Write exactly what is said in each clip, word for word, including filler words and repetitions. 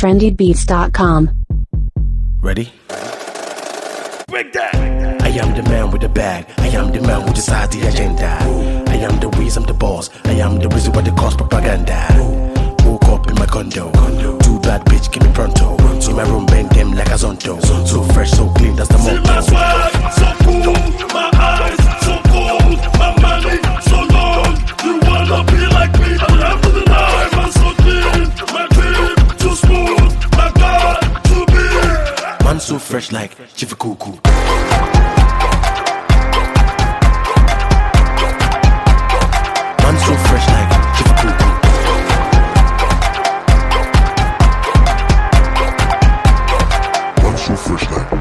trendy beats dot com. Ready? Break that! I am the man with the bag. I am the man who decides the agenda. I am the reason, I'm the boss. I am the reason why they cause propaganda. Woke up in my condo. Too bad bitch, give me pronto. See my room, bang them like a zonto. So fresh, so clean, that's the motto. See my swag, so cool. My eyes, so cold. My money, so long. You wanna be like me? But after the life, I'm so clean. My dream, too smooth. My God, too big. Man so fresh like Chief Cuckoo. Man so fresh like Chief Cuckoo. Man so fresh like.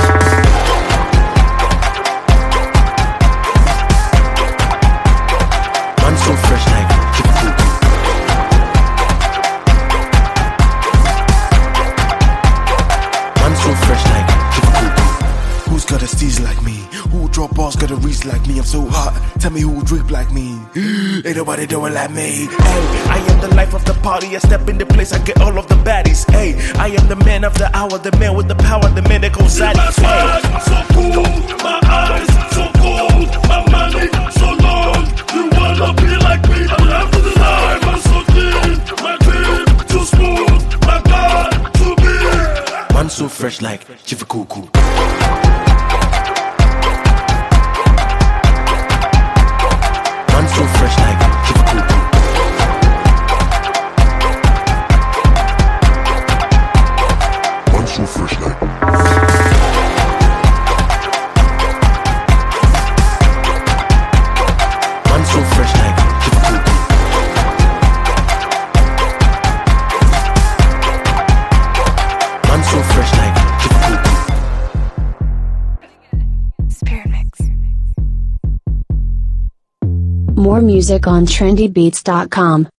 Man so fresh like Chief Cuckoo. Man so fresh like Chief Cuckoo. Who's got a steez like me? Who drop balls got a reach like me? I'm so hot. Tell me who drip like me. Ain't nobody doing like me. Hey, I am the life of the party. I step in the place, I get all of the baddies. Hey, I am the man of the hour, the man with the power, the man that goes See my swag, so cool. My eyes, so cold. My money, so long. You wanna be like me? But after the life, I'm so clean. My dream, too smooth. My God, too big. Man so fresh like Chief Cuckoo. Man so fresh like Chief Cuckoo. Man so fresh like. Man so fresh like Chief Cuckoo. Man so fresh like Chief Cuckoo. Spirit Mix. More music on trendy beats dot com.